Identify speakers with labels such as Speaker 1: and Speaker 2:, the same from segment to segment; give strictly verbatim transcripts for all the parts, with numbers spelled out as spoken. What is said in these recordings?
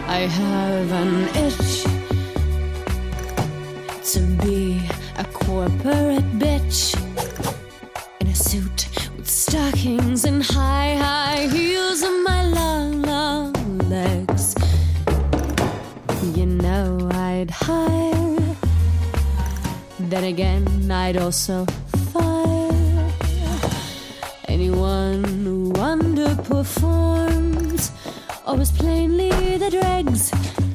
Speaker 1: I have an itch to be a corporate bitch in a suit with stockings and high, high heels and my long, long legs. You know I'd hire, then again I'd also fire anyone who underperforms or was plainly the dregs.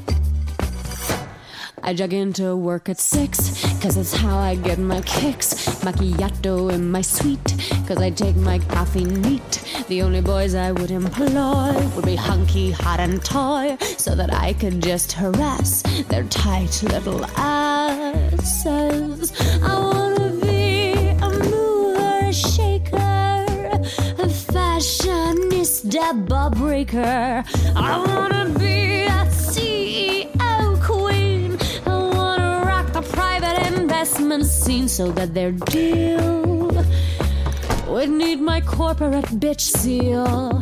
Speaker 1: I jog into work at six, cause that's how I get my kicks. Macchiato in my suite, cause I take my coffee neat. The only boys I would employ would be hunky, hot and toy, so that I could just harass their tight little asses. I wanna be a mover, shaker, a fashionista, ball breaker. I wanna be a C E O queen. I wanna rock the private investment scene so that their deal would need my corporate bitch seal.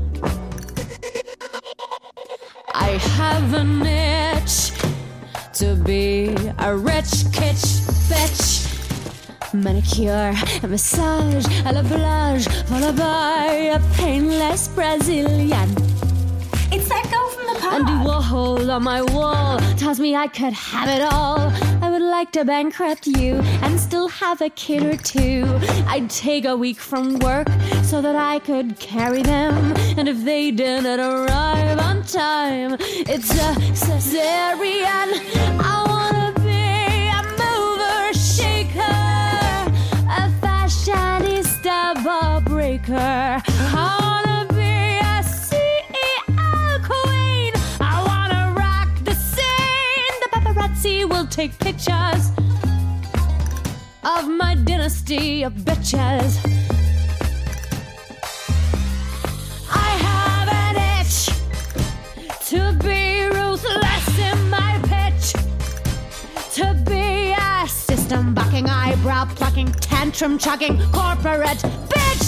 Speaker 1: I have an itch to be a rich kitsch bitch. Manicure, a massage, a lavage, followed by a painless Brazilian.
Speaker 2: It's that girl from the park.
Speaker 1: Andy Warhol on my wall tells me I could have it all. I would like to bankrupt you and still have a kid or two. I'd take a week from work so that I could carry them. And if they didn't arrive on time, it's a cesarean. I wanna be a mover, shaker, a fashionista, ball breaker. I wanna be a C E O queen. I wanna rock the scene. The paparazzi will take pictures of my dynasty of bitches. I have an itch to be ruthless in my pitch, to be a system bucking, eyebrow plucking, tantrum chugging corporate bitch.